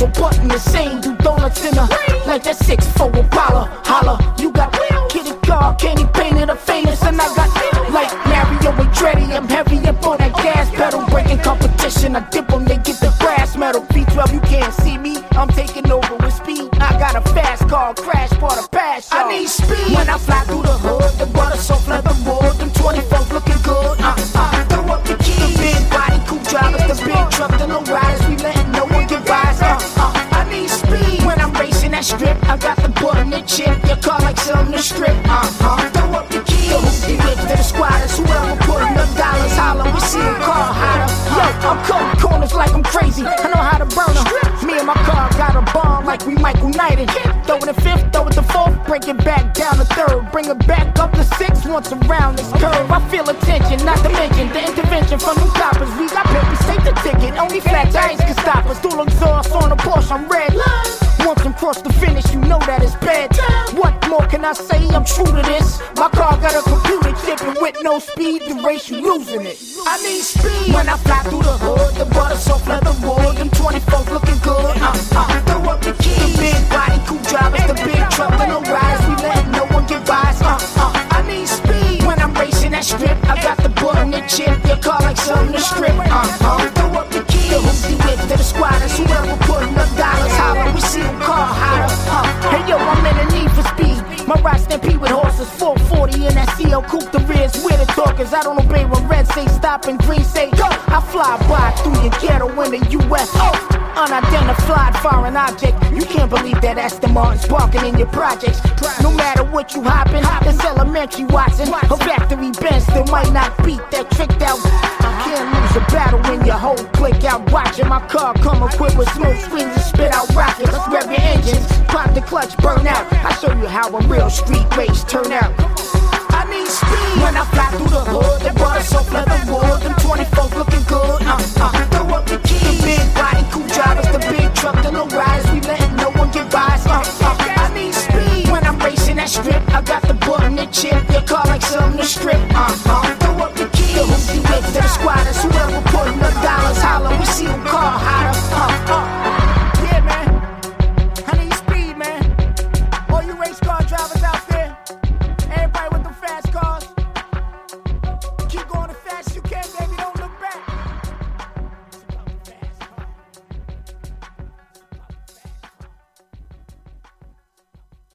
a button the same. Do donuts in a like that 6'4" Impala. Holla, you got kitty car, candy painted a famous, and I got like Mario and Dreddy. I'm heavy up on that gas pedal, breaking competition. I dip them, they get the brass metal. V12, you can't see me, I'm taking over with speed. I got a fast car, crash part of pass. I need speed when I fly through the hood. The butter soft leather wood, them 24s looking good. Throw up the keys. The big body, cool drivers, the big truck, the low riders. We letting no one get by us. I need speed when I'm racing that strip. I got the button and chip. Your car like something to strip. Throw up the keys. The hoopty whip to the squatters. Whoever putting up dollars, holler. We see a car hotter. Yo, I'm cutting corners like I'm crazy. I know how to burn them. Me and my car got a bomb like we Michael Knighted. Throw it in fifth, throw it to fourth, break it back down to third, bring it back up to six once around this curve. I feel attention, not to mention the intervention from them coppers. We got papers, take the ticket. Only flat tires can stop us. Dual exhaust on the Porsche, I'm red. Once I'm cross the finish, you know that it's bad. What more can I say? I'm true to this. My car got a computer chip, and with no speed, the race you losing it. I need speed when I fly through the hood. The butter soft leather wood, them 24s looking good. Throw up the keys. The big body, cool drivers, the big truck, the low riders. We letting no one get by us. I need speed when I'm racing that strip. I got the button and chip. Your car like something to strip. Throw up the keys. The hoopty whip to the squatters. Whoever putting up dollars, holler. We see them car hotter. Hey yo, I'm in a need for speed. My ride stampede with horses, 440 in that CL coupe. The rear's where the talkers. I don't obey when red say stop and green say go. I fly by through your ghetto in the US. Unidentified foreign object. You can't believe that Aston Martin's parking in your projects. No matter what you hoppin', it's elementary Watson. A factory Benz still might not beat that tricked out. Can't lose a battle when your whole click out watching. My car come equipped with smoke screens and spit out rockets. Let's rev your engines, pop the clutch, burn out. I show you how a real street race turn out. I need speed when I fly through the